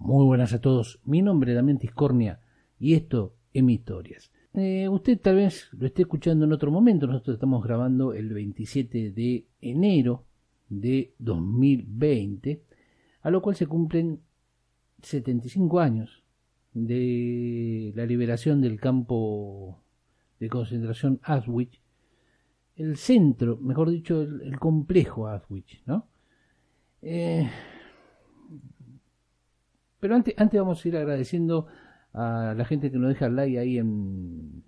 Muy buenas a todos, mi nombre es Damián Tiscornia y esto es Mi Historias. Usted tal vez lo esté escuchando en otro momento, nosotros estamos grabando el 27 de enero de 2020, a lo cual se cumplen 75 años de la liberación del campo de concentración Auschwitz, el centro, mejor dicho, el complejo Auschwitz, ¿no? Pero antes vamos a ir agradeciendo a la gente que nos deja like ahí en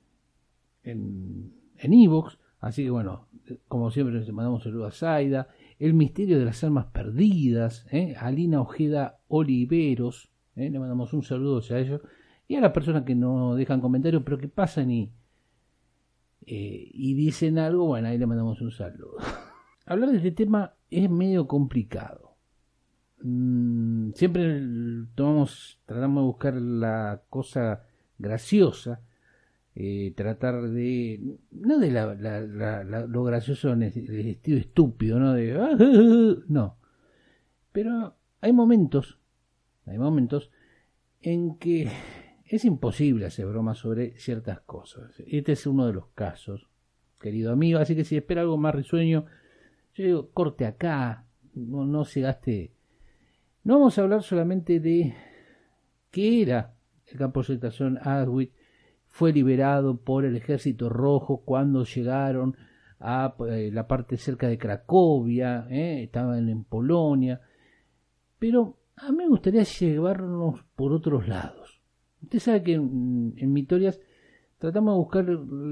iVoox. Así que bueno, como siempre les mandamos saludos a Zaida, El Misterio de las Almas Perdidas, a Lina Ojeda Oliveros, le mandamos un saludo a ellos, y a las personas que no dejan comentarios, pero que pasan y dicen algo, bueno, ahí le mandamos un saludo. Hablar de este tema es medio complicado. Siempre tratamos de buscar la cosa graciosa, tratar de no de lo gracioso en el estilo estúpido, no de no, pero hay momentos en que es imposible hacer bromas sobre ciertas cosas. Este es uno de los casos, querido amigo, así que si espera algo más risueño, yo digo, corte acá, no se gaste. No vamos a hablar solamente de qué era el campo de concentración Auschwitz. Fue liberado por el Ejército Rojo cuando llegaron a la parte cerca de Cracovia, estaban en Polonia. Pero a mí me gustaría llevarnos por otros lados. Usted sabe que en Mi Historias tratamos de buscar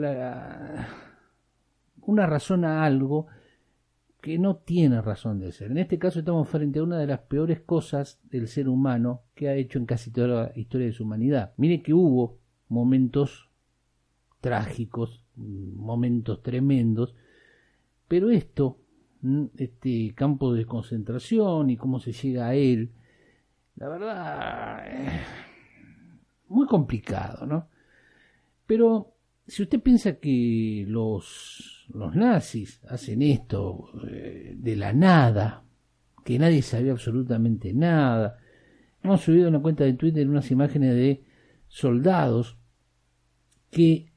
una razón a algo que no tiene razón de ser. En este caso estamos frente a una de las peores cosas del ser humano que ha hecho en casi toda la historia de su humanidad. Mire que hubo momentos trágicos, momentos tremendos, pero este campo de concentración y cómo se llega a él, la verdad, muy complicado, ¿no? Pero si usted piensa que los nazis hacen esto de la nada, que nadie sabía absolutamente nada, hemos subido en la cuenta de Twitter unas imágenes de soldados que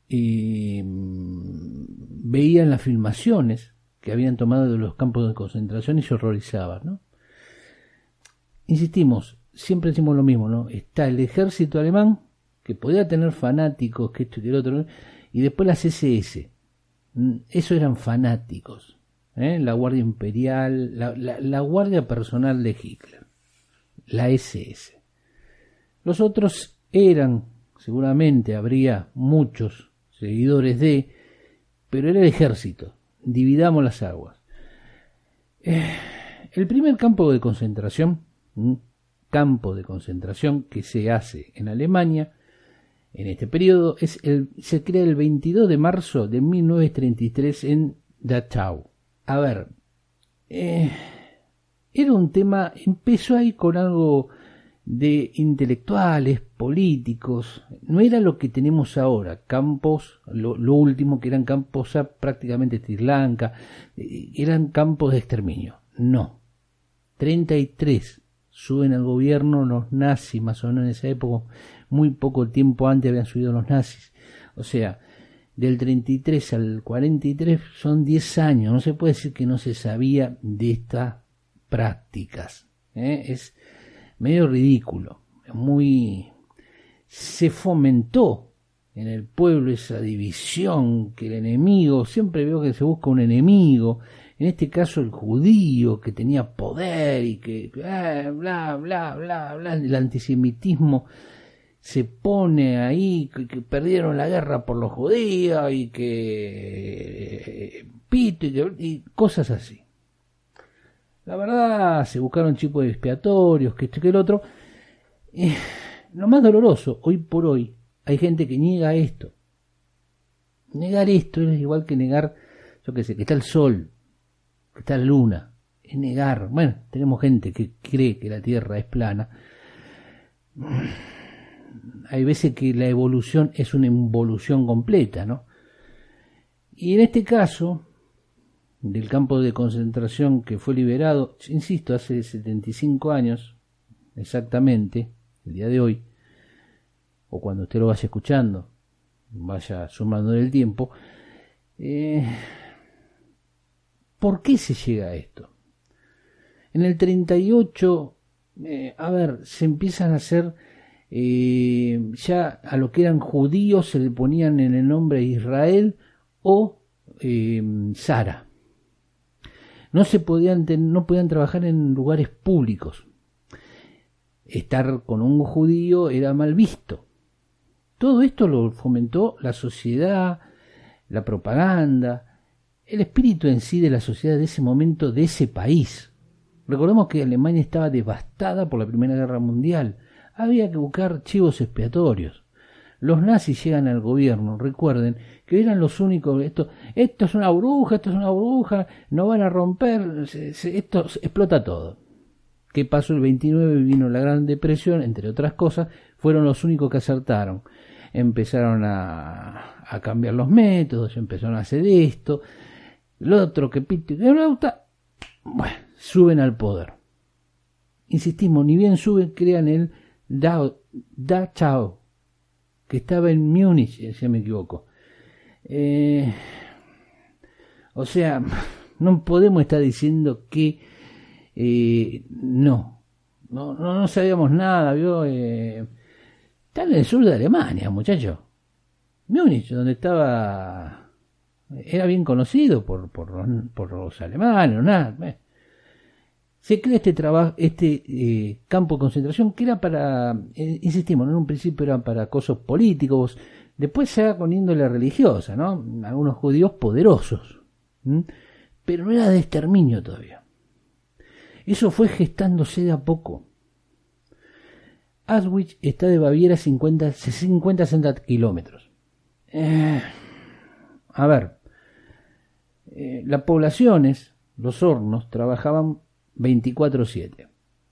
veían las filmaciones que habían tomado de los campos de concentración y se horrorizaban, ¿no? Insistimos, siempre decimos lo mismo, ¿no? Está el ejército alemán, que podía tener fanáticos, que esto y que el otro, ¿no? Y después las SS, esos eran fanáticos, la Guardia Imperial, la Guardia Personal de Hitler, la SS. Los otros eran, seguramente habría muchos seguidores pero era el ejército. Dividamos las aguas. El primer campo de concentración que se hace en Alemania en este periodo se crea el 22 de marzo de 1933 en Dachau. A ver, era un tema, empezó ahí con algo de intelectuales, políticos, no era lo que tenemos ahora, campos, lo último que eran campos prácticamente Sri Lanka, eran campos de exterminio, no. 33 suben al gobierno los nazis, más o menos en esa época, muy poco tiempo antes habían subido los nazis, o sea, del 33 al 43 son 10 años, no se puede decir que no se sabía de estas prácticas, es medio ridículo, se fomentó en el pueblo esa división, que el enemigo, siempre veo que se busca un enemigo, en este caso el judío que tenía poder y que bla bla bla bla, el antisemitismo se pone ahí, que perdieron la guerra por los judíos y que pito y cosas así. La verdad, se buscaron chivos expiatorios, que esto y que el otro. Lo más doloroso, hoy por hoy, hay gente que niega esto. Negar esto es igual que negar, yo qué sé, que está el sol, que está la luna. Es negar. Bueno, tenemos gente que cree que la Tierra es plana. Hay veces que la evolución es una involución completa, ¿no? Y en este caso del campo de concentración que fue liberado, insisto, hace 75 años exactamente, el día de hoy, o cuando usted lo vaya escuchando, vaya sumando el tiempo, ¿por qué se llega a esto? En el 38, se empiezan a hacer, ya a lo que eran judíos se le ponían en el nombre Israel o Sara. No podían trabajar en lugares públicos. Estar con un judío era mal visto. Todo esto lo fomentó la sociedad, la propaganda, el espíritu en sí de la sociedad de ese momento, de ese país. Recordemos que Alemania estaba devastada por la Primera Guerra Mundial. Había que buscar chivos expiatorios. Los nazis llegan al gobierno, recuerden que eran los únicos, esto es una bruja, no van a romper, esto explota todo. ¿Qué pasó? El 29 vino la Gran Depresión, entre otras cosas, fueron los únicos que acertaron. Empezaron a cambiar los métodos, empezaron a hacer esto, lo otro que pito y que flauta, bueno, suben al poder. Insistimos, ni bien suben, crean el Dachau, que estaba en Múnich, si me equivoco. O sea, no podemos estar diciendo que no sabíamos nada, ¿vio? Está en el sur de Alemania, muchachos. Múnich, donde estaba, era bien conocido por los alemanes, nada. Se crea este campo de concentración que era para, insistimos, en un principio eran para cosas políticos, después se va con índole religiosa, ¿no? Algunos judíos poderosos, pero no era de exterminio todavía. Eso fue gestándose de a poco. Auschwitz está de Baviera 50-60 kilómetros. Las poblaciones, los hornos, trabajaban 24/7.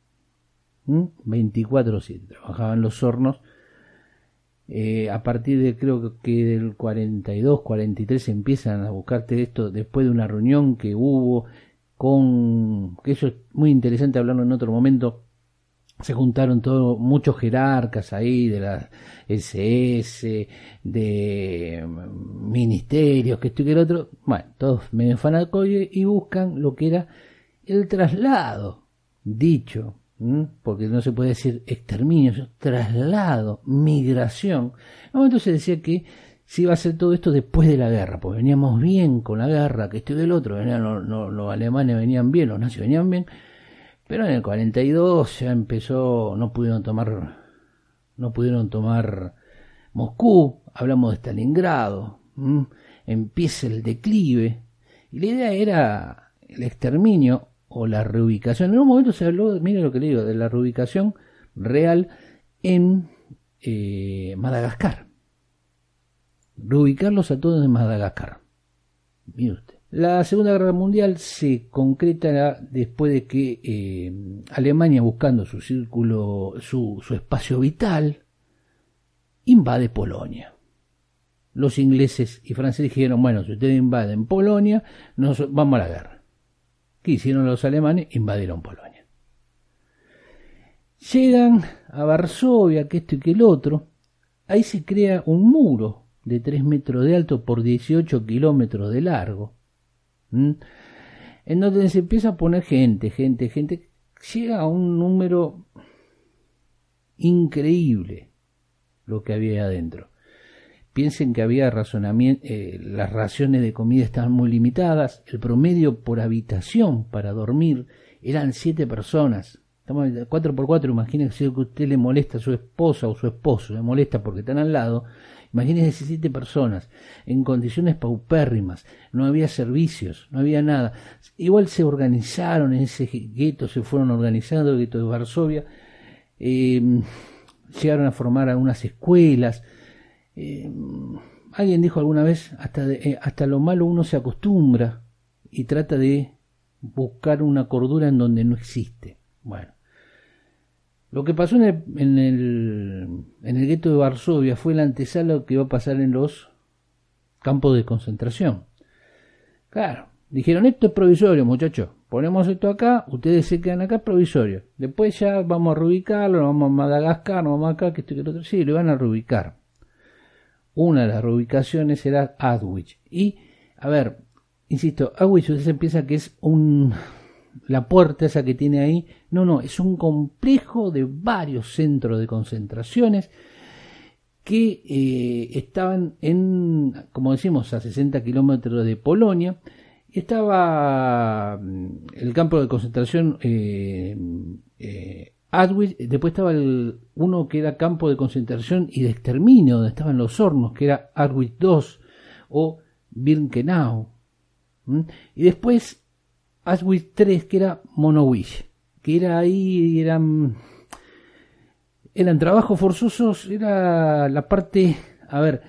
24/7 trabajaban los hornos. A partir de, creo que del 42, 43 empiezan a buscarte esto después de una reunión que hubo que eso es muy interesante hablarlo en otro momento. Se juntaron muchos jerarcas ahí de la SS, de ministerios, que esto y que el otro, bueno, todos medio fanáticos, y buscan lo que era el traslado, dicho, porque no se puede decir exterminio, traslado, migración. En un momento se decía que se iba a hacer todo esto después de la guerra, pues veníamos bien con la guerra, que esto y el otro, los alemanes venían bien, los nazis venían bien, pero en el 42 ya empezó, no pudieron tomar Moscú, hablamos de Stalingrado, empieza el declive, y la idea era el exterminio o la reubicación. En un momento se habló, mire lo que le digo, de la reubicación real en Madagascar. Reubicarlos a todos en Madagascar. Mire usted. La Segunda Guerra Mundial se concreta después de que Alemania, buscando su círculo, su espacio vital, invade Polonia. Los ingleses y franceses dijeron, bueno, si ustedes invaden Polonia, vamos a la guerra. ¿Qué hicieron los alemanes? Invadieron Polonia. Llegan a Varsovia, que esto y que el otro. Ahí se crea un muro de 3 metros de alto por 18 kilómetros de largo. En donde se empieza a poner gente. Llega a un número increíble lo que había adentro. Piensen que había razonamiento, las raciones de comida estaban muy limitadas, el promedio por habitación para dormir eran 7 personas. Estamos 4x4, imagínense si a usted le molesta a su esposa o su esposo, le molesta porque están al lado. Imagínense 7 personas en condiciones paupérrimas, no había servicios, no había nada. Igual se organizaron en ese gueto, se fueron organizando, el gueto de Varsovia, llegaron a formar algunas escuelas. Alguien dijo alguna vez, hasta lo malo uno se acostumbra y trata de buscar una cordura en donde no existe. Bueno, lo que pasó en el gueto de Varsovia fue la antesala lo que iba a pasar en los campos de concentración. Claro, dijeron, esto es provisorio, muchachos, ponemos esto acá, ustedes se quedan acá provisorio. Después ya vamos a reubicarlo, nos vamos a Madagascar, nos vamos acá, que esto y que lo otro. Sí, lo van a reubicar. Una de las reubicaciones era Auschwitz. Y, a ver, insisto, Auschwitz usted se piensa que es la puerta esa que tiene ahí. No, es un complejo de varios centros de concentraciones que estaban como decimos, a 60 kilómetros de Polonia. Estaba el campo de concentración Auschwitz, después estaba uno que era campo de concentración y de exterminio, donde estaban los hornos, que era Auschwitz II o Birkenau. Y después Auschwitz III, que era Monowitz, que era ahí, eran trabajos forzosos, era la parte, a ver,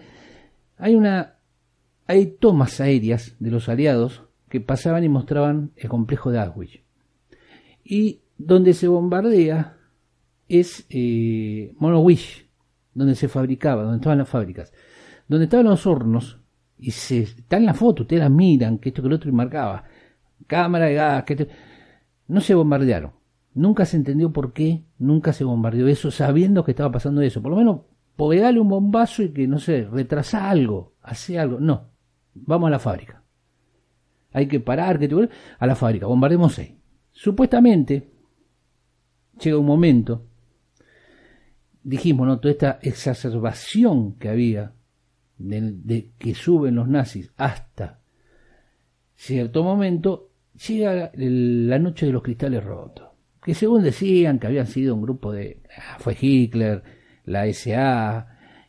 hay tomas aéreas de los aliados que pasaban y mostraban el complejo de Auschwitz. Y donde se bombardea es Monowitz, donde se fabricaba, donde estaban las fábricas, donde estaban los hornos, y está en la foto, ustedes las miran, que esto que lo otro, y marcaba cámara de gas, no se bombardearon. Nunca se entendió por qué nunca se bombardeó eso, sabiendo que estaba pasando eso. Por lo menos pegarle un bombazo y que, no sé, retrasa algo, hace algo. No, vamos a la fábrica. Hay que parar, a la fábrica, bombardemos ahí. Supuestamente, llega un momento, dijimos, ¿no? Toda esta exacerbación que había de que suben los nazis hasta cierto momento, llega la noche de los cristales rotos, que según decían que habían sido un grupo fue Hitler, la SA,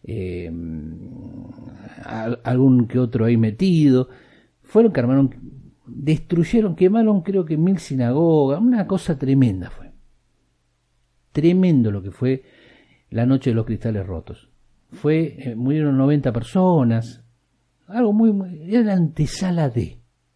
algún que otro ahí metido, fueron que armaron, destruyeron, quemaron creo que 1000 sinagogas, una cosa tremenda fue. Tremendo lo que fue la noche de los cristales rotos. Murieron 90 personas, algo era la antesala de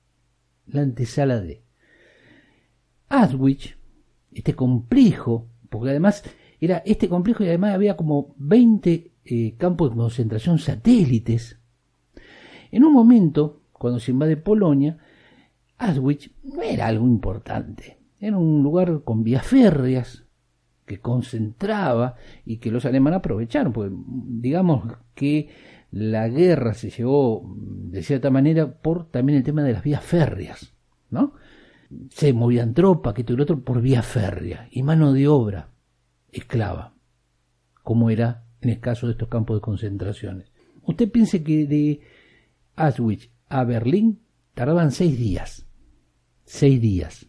Auschwitz, este complejo, porque además era este complejo y además había como 20 campos de concentración satélites. En un momento, cuando se invade Polonia, Auschwitz no era algo importante, era un lugar con vías férreas que concentraba y que los alemanes aprovecharon, porque digamos que la guerra se llevó de cierta manera por también el tema de las vías férreas, ¿no? Se movían tropas, que todo el otro, por vía férrea y mano de obra esclava, como era en el caso de estos campos de concentraciones. Usted piense que de Auschwitz a Berlín tardaban 6 días. 6 días.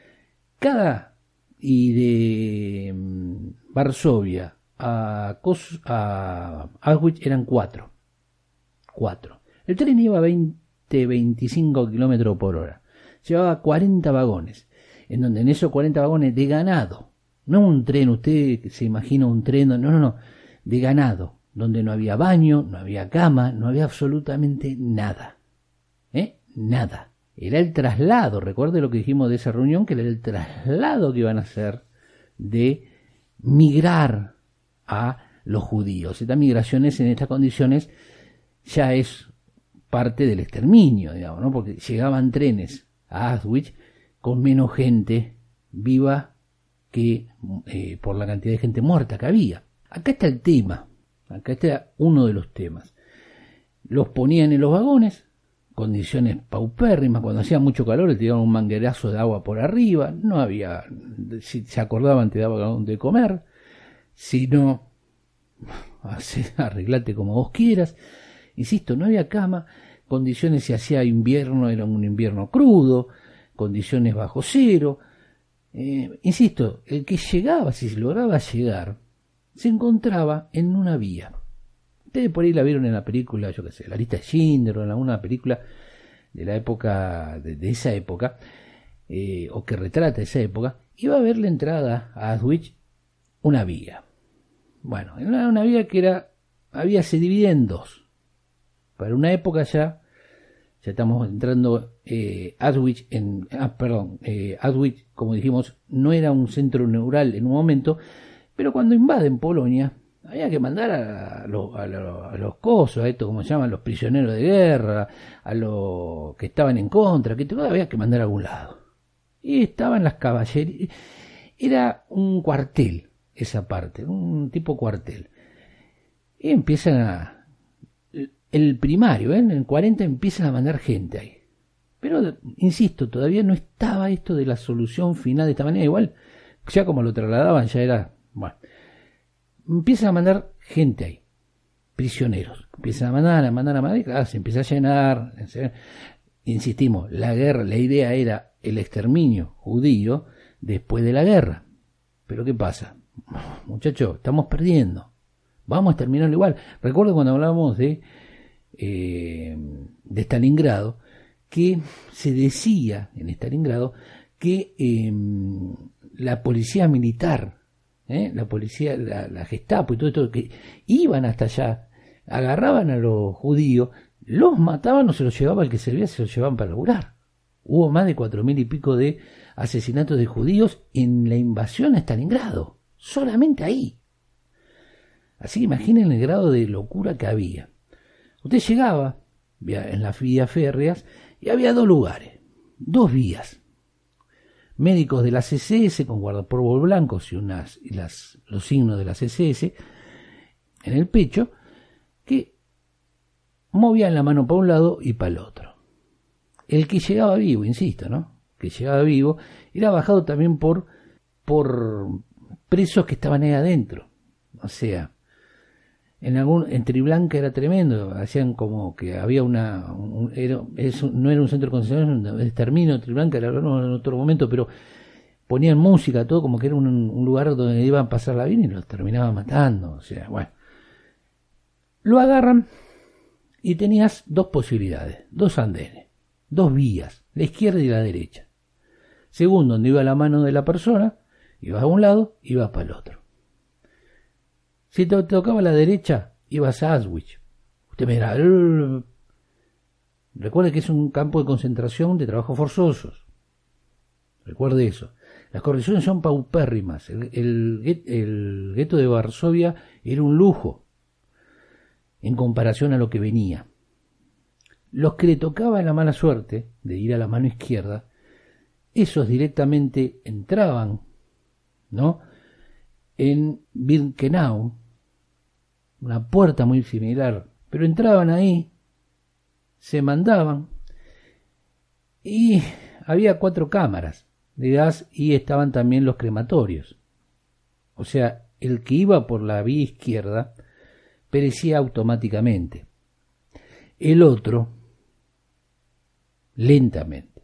Y de Varsovia a Auschwitz eran 4. El tren iba a 20-25 kilómetros por hora. Llevaba 40 vagones, en donde en esos 40 vagones de ganado, no un tren, usted se imagina un tren, no, de ganado, donde no había baño, no había cama, no había absolutamente nada. Nada. Era el traslado, recuerde lo que dijimos de esa reunión, que era el traslado que iban a hacer de migrar a los judíos. Estas migraciones en estas condiciones ya es parte del exterminio, digamos, ¿no? Porque llegaban trenes a Auschwitz con menos gente viva que por la cantidad de gente muerta que había. Acá está el tema, acá está uno de los temas. Los ponían en los vagones, condiciones paupérrimas, cuando hacía mucho calor le tiraban un manguerazo de agua por arriba, no había, si se acordaban te daban de comer, si no, arreglate como vos quieras. Insisto, no había cama, condiciones si hacía invierno, era un invierno crudo, condiciones bajo cero. Insisto, el que llegaba, si se lograba llegar, se encontraba en una vía. Ustedes por ahí la vieron en la película, yo qué sé, La lista de Schindler, o en alguna película de la época, de esa época, o que retrata esa época, iba a haber la entrada a Auschwitz una vía. Bueno, una vía que se dividía en dos. Para una época ya estamos entrando Auschwitz Auschwitz, como dijimos, no era un centro neural en un momento, pero cuando invaden Polonia, había que mandar a los cosos, a esto como se llaman, los prisioneros de guerra, a los que estaban en contra, que todo había que mandar a algún lado. y estaban las caballerías. Era un cuartel, esa parte, un tipo cuartel. Y empiezan el primario, en el 40 empiezan a mandar gente ahí. Pero, insisto, todavía no estaba esto de la solución final de esta manera. Igual, ya como lo trasladaban, ya era... Bueno, empiezan a mandar gente ahí, prisioneros. Empiezan a mandar, y claro, se empieza a llenar. Insistimos, la guerra, la idea era el exterminio judío después de la guerra. Pero ¿qué pasa? Muchachos, estamos perdiendo. Vamos a exterminarlo igual. Recuerdo cuando hablábamos de Stalingrado, que se decía en Stalingrado que la policía militar, la policía, la Gestapo y todo esto, que iban hasta allá, agarraban a los judíos, los mataban o se los llevaba el que servía, se los llevaban para laburar. Hubo más de 4.000 y pico de asesinatos de judíos en la invasión a Stalingrado, solamente ahí. Así que imaginen el grado de locura que había. Usted llegaba en las vías férreas y había dos lugares, dos vías. Médicos de la CSS con guardapolvos blancos y los signos de la CSS en el pecho, que movían la mano para un lado y para el otro. El que llegaba vivo, insisto, ¿no? Que llegaba vivo, era bajado también por presos que estaban ahí adentro. O sea, en Triblanca era tremendo, hacían como que había no era un centro de concentración, un exterminio. Triblanca era en otro momento, pero ponían música, todo como que era un lugar donde iban a pasarla bien y los terminaban matando. O sea, bueno, lo agarran y tenías dos posibilidades, dos andenes, dos vías, la izquierda y la derecha. Según donde iba la mano de la persona, ibas a un lado, ibas para el otro. Si te tocaba la derecha, ibas a Auschwitz. Usted me dirá, recuerde que es un campo de concentración de trabajos forzosos. Recuerde eso. Las condiciones son paupérrimas. El gueto de Varsovia era un lujo en comparación a lo que venía. Los que le tocaba la mala suerte de ir a la mano izquierda, esos directamente entraban, ¿no?, en Birkenau, una puerta muy similar, pero entraban ahí, se mandaban, y había 4 cámaras de gas y estaban también los crematorios. O sea, el que iba por la vía izquierda perecía automáticamente. El otro, lentamente.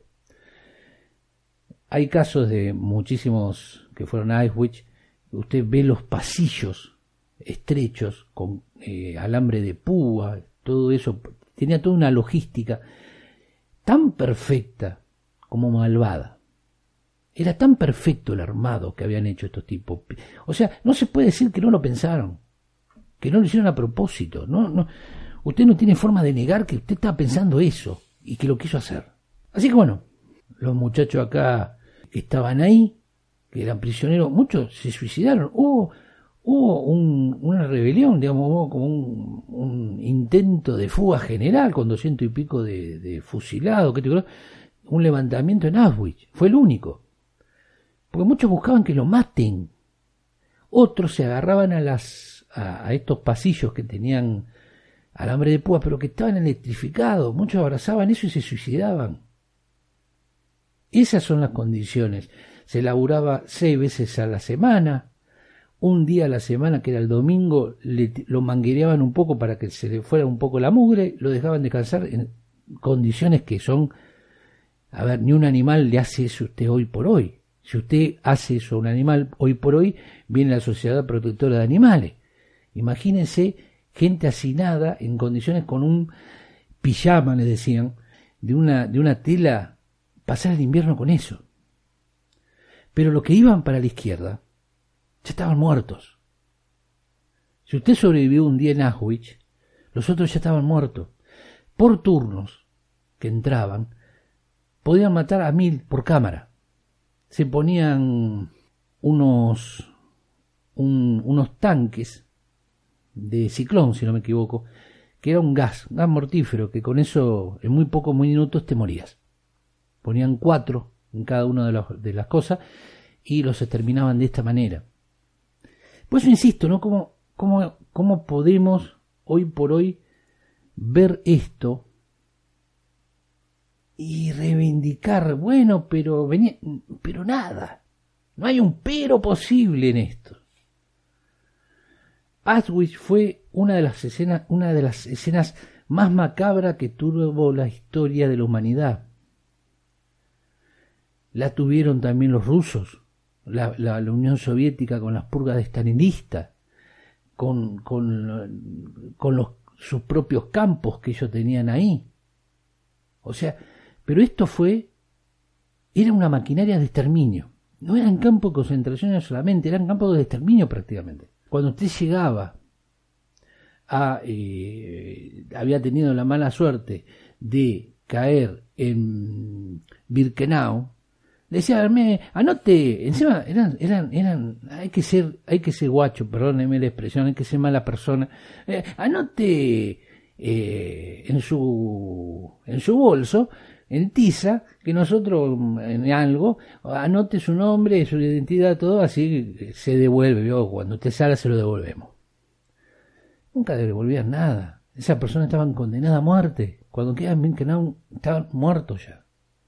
Hay casos de muchísimos que fueron a Auschwitz. Usted ve los pasillos estrechos con alambre de púa, todo eso. Tenía toda una logística tan perfecta como malvada. Era tan perfecto el armado que habían hecho estos tipos. O sea, no se puede decir que no lo pensaron, que no lo hicieron a propósito. No, usted no tiene forma de negar que usted estaba pensando eso y que lo quiso hacer. Así que bueno, los muchachos acá que estaban ahí, que eran prisioneros, muchos se suicidaron. Hubo una rebelión, digamos, hubo como un intento de fuga general con 200 y pico de fusilados, un levantamiento en Auschwitz. Fue el único. Porque muchos buscaban que lo maten. Otros se agarraban a estos pasillos que tenían alambre de púa, pero que estaban electrificados. Muchos abrazaban eso y se suicidaban. Esas son las condiciones. Se laburaba 6 veces a la semana. Un día a la semana, que era el domingo, lo manguereaban un poco para que se le fuera un poco la mugre, lo dejaban descansar en condiciones que son... A ver, ni un animal le hace eso a usted hoy por hoy. Si usted hace eso a un animal hoy por hoy, viene la Sociedad Protectora de Animales. Imagínense gente hacinada en condiciones con un pijama, le decían, de una tela, pasar el invierno con eso. Pero los que iban para la izquierda ya estaban muertos. Si usted sobrevivió un día en Auschwitz, los otros ya estaban muertos. Por turnos que entraban, podían matar a 1000 por cámara. Se ponían unos tanques de ciclón, si no me equivoco, que era un gas mortífero, que con eso en muy pocos minutos te morías. Ponían 4 en cada una de las cosas y los exterminaban de esta manera. Por eso insisto, ¿no? ¿Cómo podemos hoy por hoy ver esto y reivindicar? Bueno, pero nada, no hay un pero posible en esto. Auschwitz fue una de las escenas más macabras que tuvo la historia de la humanidad. La tuvieron también los rusos, la Unión Soviética con las purgas stalinistas, con sus propios campos que ellos tenían ahí. O sea, pero esto era una maquinaria de exterminio. No eran campos de concentración solamente, eran campos de exterminio prácticamente. Cuando usted llegaba había tenido la mala suerte de caer en Birkenau, decía, anote, encima eran, hay que ser guacho, perdóneme la expresión, hay que ser mala persona, anote en su bolso, en tiza, que nosotros en algo, anote su nombre, su identidad, todo, así se devuelve, cuando usted salga se lo devolvemos. Nunca le devolvían nada. Esas personas estaban condenadas a muerte. Cuando quedaban bien que no, estaban muertos ya.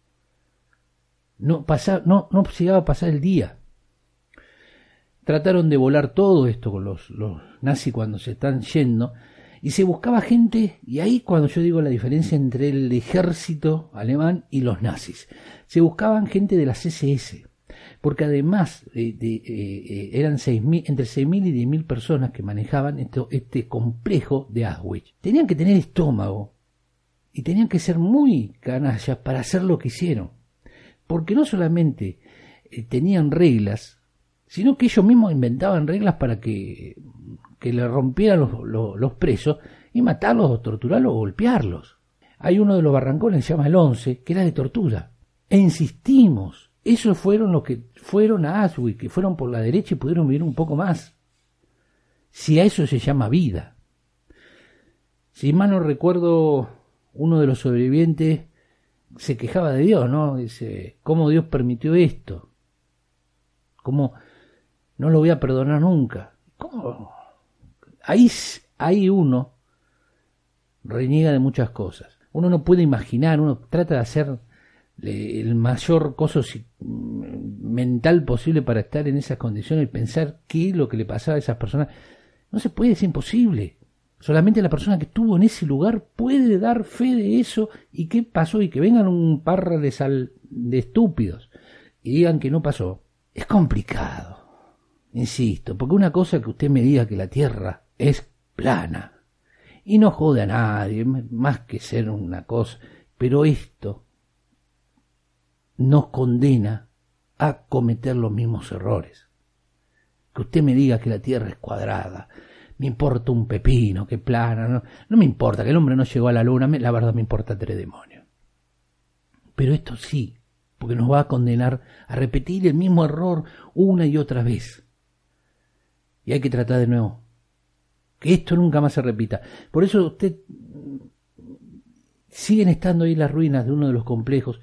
No llegaba a pasar el día. Trataron de volar todo esto con los nazis cuando se están yendo, y se buscaba gente, y ahí cuando yo digo la diferencia entre el ejército alemán y los nazis, se buscaban gente de las SS, porque además eran entre 6.000 y 10.000 personas que manejaban este complejo de Auschwitz. Tenían que tener estómago y tenían que ser muy canallas para hacer lo que hicieron, porque no solamente tenían reglas, sino que ellos mismos inventaban reglas para que le rompieran los presos y matarlos o torturarlos o golpearlos. Hay uno de los barrancones que se llama el 11, que era de tortura. E insistimos, esos fueron los que fueron a Auschwitz, que fueron por la derecha y pudieron vivir un poco más. Si a eso se llama vida. Si mal no recuerdo, uno de los sobrevivientes se quejaba de Dios, ¿no? Dice, ¿cómo Dios permitió esto? ¿Cómo no lo voy a perdonar nunca? ¿Cómo? Ahí uno reniega de muchas cosas. Uno no puede imaginar, uno trata de hacer el mayor coso mental posible para estar en esas condiciones y pensar qué es lo que le pasaba a esas personas. No se puede, es imposible. Solamente la persona que estuvo en ese lugar puede dar fe de eso y qué pasó, y que vengan un par de estúpidos y digan que no pasó. Es complicado, insisto, porque una cosa es que usted me diga que la Tierra es plana y no jode a nadie, más que ser una cosa, pero esto nos condena a cometer los mismos errores. Que usted me diga que la Tierra es cuadrada, me importa un pepino, que plana, no me importa, que el hombre no llegó a la luna, la verdad me importa 3 demonios. Pero esto sí, porque nos va a condenar a repetir el mismo error una y otra vez. Y hay que tratar de nuevo. Que esto nunca más se repita. Por eso usted siguen estando ahí las ruinas de uno de los complejos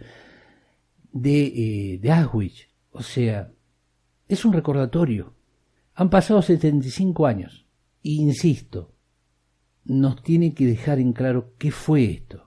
de Auschwitz. O sea, es un recordatorio. Han pasado 75 años. E insisto, nos tiene que dejar en claro qué fue esto.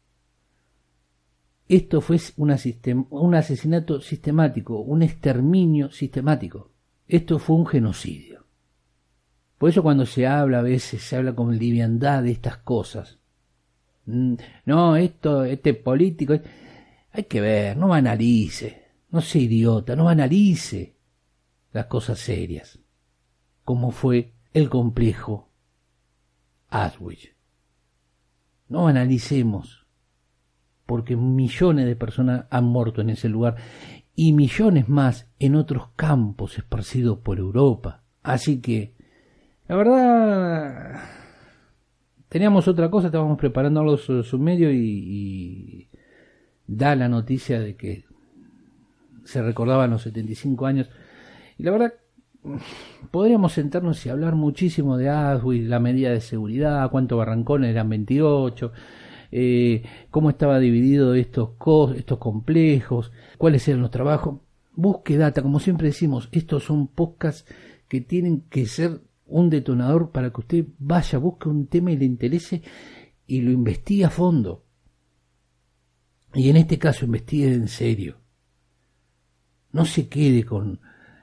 Esto fue un asesinato sistemático, un exterminio sistemático. Esto fue un genocidio. Por eso cuando se habla, a veces se habla con liviandad de estas cosas. No, este político, hay que ver, no analice, no sea idiota, no analice las cosas serias, como fue el complejo Auschwitz. No analicemos, porque millones de personas han muerto en ese lugar y millones más en otros campos esparcidos por Europa. Así que la verdad, teníamos otra cosa, estábamos preparando algo sobre su medio y da la noticia de que se recordaban los 75 años. Y la verdad, podríamos sentarnos y hablar muchísimo de Auschwitz, la medida de seguridad, cuántos barrancones eran 28, cómo estaba dividido estos complejos, cuáles eran los trabajos. Busque data, como siempre decimos, estos son podcasts que tienen que ser un detonador para que usted vaya, busque un tema y le interese y lo investigue a fondo. Y en este caso investigue en serio. No se quede con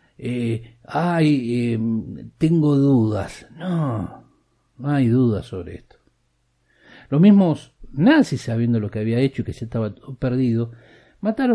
tengo dudas. No hay dudas sobre esto. Los mismos nazis, sabiendo lo que había hecho y que se estaba perdido, mataron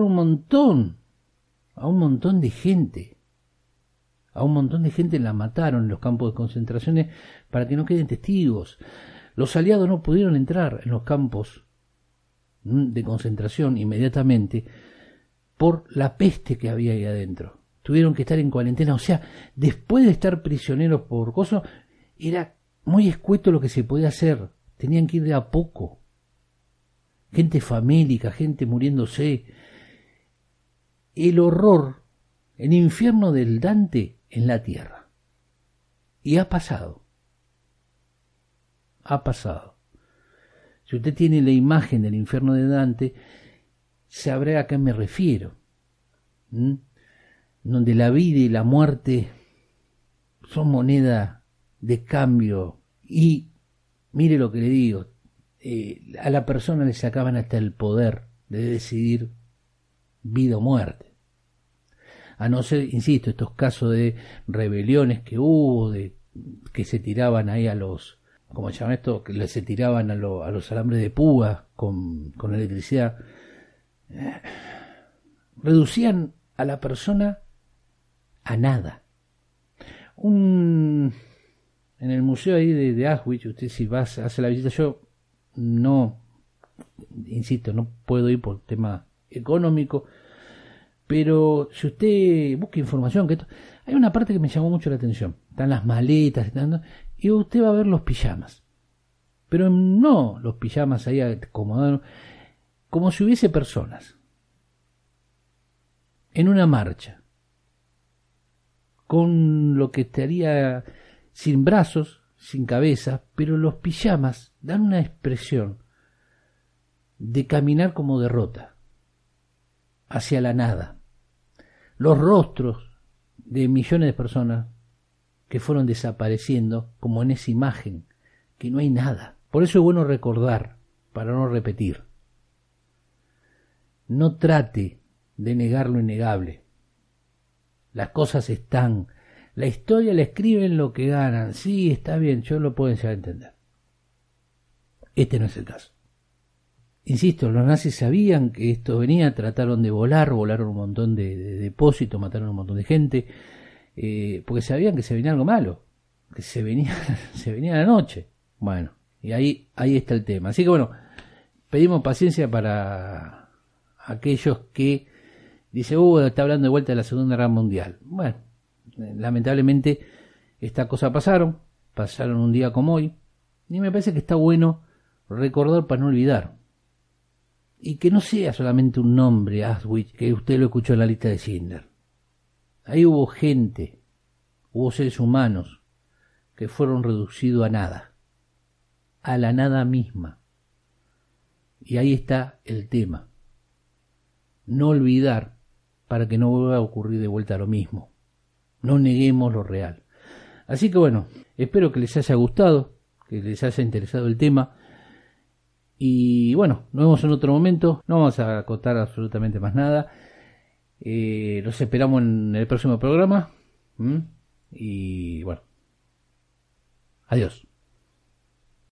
a un montón de gente. A un montón de gente la mataron en los campos de concentraciones para que no queden testigos. Los aliados no pudieron entrar en los campos de concentración inmediatamente por la peste que había ahí adentro. Tuvieron que estar en cuarentena. O sea, después de estar prisioneros por cosas, era muy escueto lo que se podía hacer. Tenían que ir de a poco. Gente famélica, gente muriéndose. El horror, el infierno del Dante en la tierra. Y ha pasado. Ha pasado. Si usted tiene la imagen del infierno de Dante, sabrá a qué me refiero. Donde la vida y la muerte son moneda de cambio. Y mire lo que le digo, a la persona le sacaban hasta el poder de decidir vida o muerte. A no ser, insisto, estos casos de rebeliones que hubo, de que se tiraban ahí a los, ¿cómo se llama esto? Que se tiraban a los alambres de púa con electricidad. Reducían a la persona a nada. En el museo ahí de Auschwitz, usted si va a hacer la visita, yo no, insisto, no puedo ir por tema económico, pero si usted busca información, hay una parte que me llamó mucho la atención. Están las maletas, y usted va a ver los pijamas. Pero no los pijamas ahí acomodados, como si hubiese personas en una marcha, con lo que estaría sin brazos, sin cabeza, pero los pijamas dan una expresión de caminar como derrota, hacia la nada. Los rostros de millones de personas que fueron desapareciendo, como en esa imagen, que no hay nada. Por eso es bueno recordar, para no repetir. No trate de negar lo innegable. Las cosas están. La historia la escriben lo que ganan. Sí, está bien, yo lo puedo llegar a entender. Este no es el caso. Insisto, los nazis sabían que esto venía, trataron de volaron un montón de depósitos, mataron un montón de gente, porque sabían que se venía algo malo, que se venía la noche. Bueno, y ahí está el tema. Así que bueno, pedimos paciencia para aquellos que dicen, está hablando de vuelta de la Segunda Guerra Mundial. Bueno, lamentablemente estas cosas pasaron un día como hoy, y me parece que está bueno recordar para no olvidar. Y que no sea solamente un nombre, Auschwitz, que usted lo escuchó en la lista de Schindler. Ahí hubo gente, hubo seres humanos que fueron reducidos a nada, a la nada misma. Y ahí está el tema. No olvidar para que no vuelva a ocurrir de vuelta lo mismo. No neguemos lo real. Así que bueno, espero que les haya gustado, que les haya interesado el tema. Y bueno, nos vemos en otro momento. No vamos a acotar absolutamente más nada. Los esperamos en el próximo programa. Y bueno, adiós.